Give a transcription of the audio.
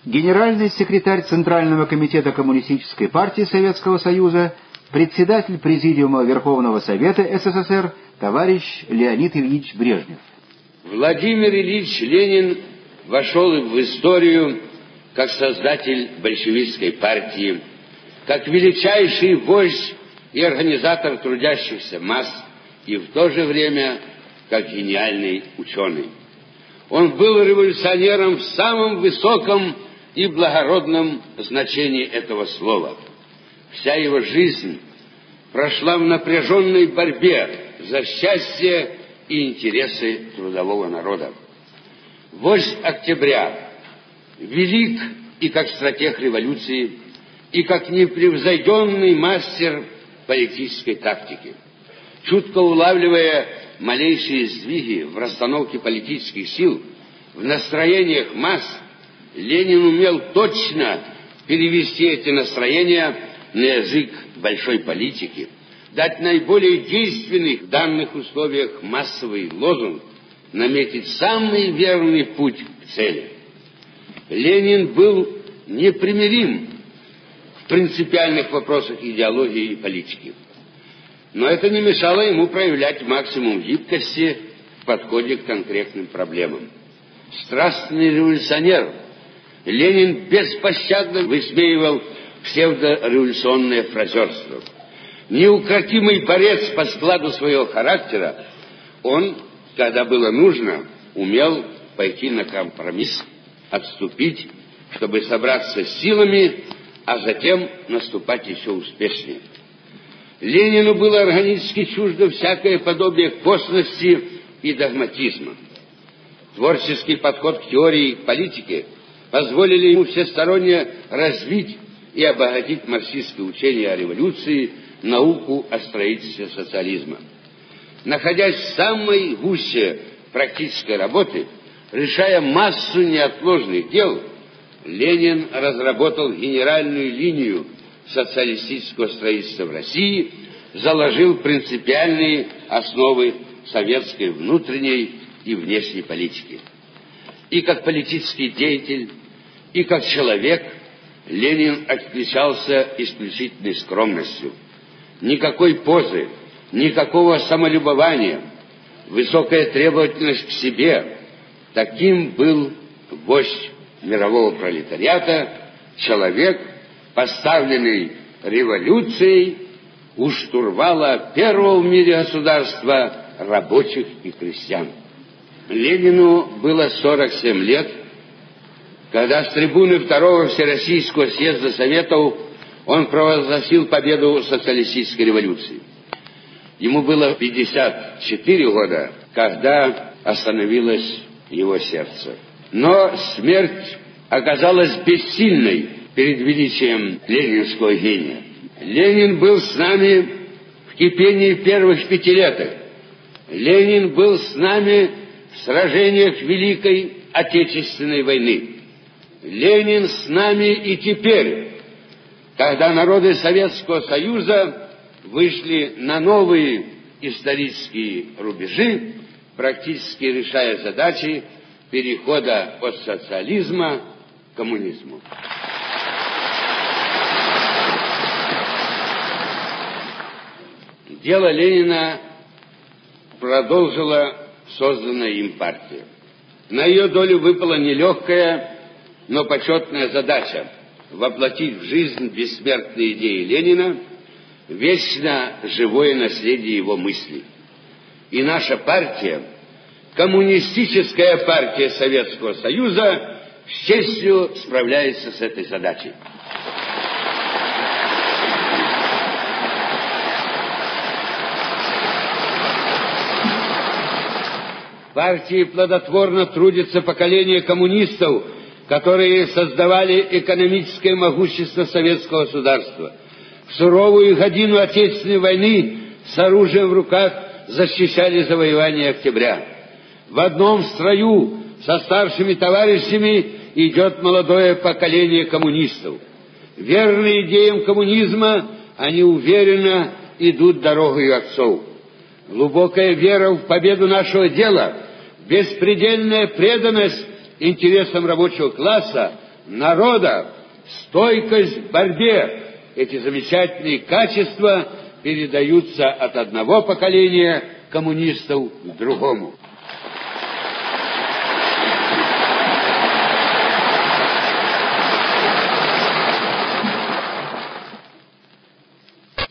генеральный секретарь Центрального комитета Коммунистической партии Советского Союза, председатель Президиума Верховного Совета СССР товарищ Леонид Ильич Брежнев. Владимир Ильич Ленин вошел в историю как создатель большевистской партии, как величайший вождь и организатор трудящихся масс, и в то же время как гениальный ученый. Он был революционером в самом высоком и благородном значении этого слова. Вся его жизнь прошла в напряженной борьбе за счастье и интересы трудового народа. Вождь Октября велик и как стратег революции, и как непревзойденный мастер политической тактики. Чутко улавливая малейшие сдвиги в расстановке политических сил, в настроениях масс, Ленин умел точно перевести эти настроения на язык большой политики, дать наиболее действенный в данных условиях массовый лозунг, наметить самый верный путь к цели. Ленин был непримирим в принципиальных вопросах идеологии и политики. Но это не мешало ему проявлять максимум гибкости в подходе к конкретным проблемам. Страстный революционер, Ленин беспощадно высмеивал псевдореволюционное фразерство. Неукротимый борец по складу своего характера, он, когда было нужно, умел пойти на компромисс, отступить, чтобы собраться с силами, а затем наступать еще успешнее. Ленину было органически чуждо всякое подобие косности и догматизма. Творческий подход к теории и к политике позволили ему всесторонне развить и обогатить марксистские учения о революции, науку о строительстве социализма. Находясь в самой гуще практической работы, решая массу неотложных дел, Ленин разработал генеральную линию социалистического строительства в России, заложил принципиальные основы советской внутренней и внешней политики. И как политический деятель, и как человек Ленин отличался исключительной скромностью. Никакой позы, никакого самолюбования, высокая требовательность к себе. Таким был вождь мирового пролетариата, человек, поставленный революцией у штурвала первого в мире государства рабочих и крестьян. Ленину было 47 лет, когда с трибуны Второго Всероссийского съезда Советов он провозгласил победу социалистической революции. Ему было 54 года, когда остановилось его сердце. Но смерть оказалась бессильной перед величием ленинского гения. Ленин был с нами в кипении первых пятилеток. Ленин был с нами в сражениях Великой Отечественной войны. Ленин с нами и теперь, когда народы Советского Союза вышли на новые исторические рубежи, практически решая задачи перехода от социализма к коммунизму. Дело Ленина продолжила созданная им партия. На ее долю выпала нелегкая, но почетная задача воплотить в жизнь бессмертные идеи Ленина, вечно живое наследие его мыслей. И наша партия, Коммунистическая партия Советского Союза, с честью справляется с этой задачей. В партии плодотворно трудится поколение коммунистов, которые создавали экономическое могущество советского государства. В суровую годину Отечественной войны с оружием в руках защищали завоевание октября. В одном строю со старшими товарищами идет молодое поколение коммунистов. Верные идеям коммунизма, они уверенно идут дорогой отцов. Глубокая вера в победу нашего дела, беспредельная преданность интересам рабочего класса народа, стойкость в борьбе. Эти замечательные качества передаются от одного поколения коммунистов к другому.